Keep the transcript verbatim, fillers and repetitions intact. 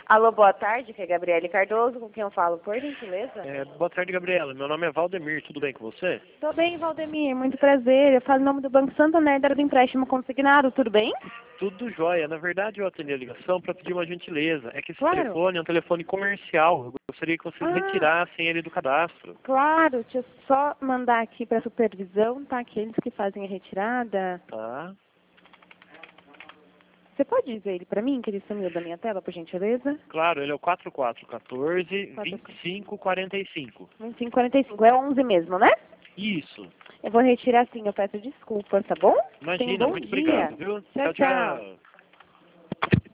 Alô, boa tarde, que é Gabriele Cardoso, com quem eu falo, por gentileza? É, boa tarde, Gabriela. Meu nome é Valdemir, tudo bem com você? Tô bem, Valdemir, muito prazer. Eu falo em nome do Banco Santander, da área do empréstimo consignado, tudo bem? Tudo jóia. Na verdade, eu atendi a ligação para pedir uma gentileza. É que esse Claro. telefone é um telefone comercial. Eu gostaria que vocês Ah. retirassem ele do cadastro. Claro, deixa eu só mandar aqui para supervisão, tá? Aqueles que fazem a retirada. Tá? Você pode dizer ele para mim, que ele sumiu da minha tela, por gentileza? Claro, ele é o quatro quatro um quatro, vinte e cinco quarenta e cinco. vinte e cinco quarenta e cinco, é onze mesmo, né? Isso. Eu vou retirar sim, eu peço desculpas, tá bom? Imagina, Tenha um bom muito dia. obrigado, viu? Tchau, tchau.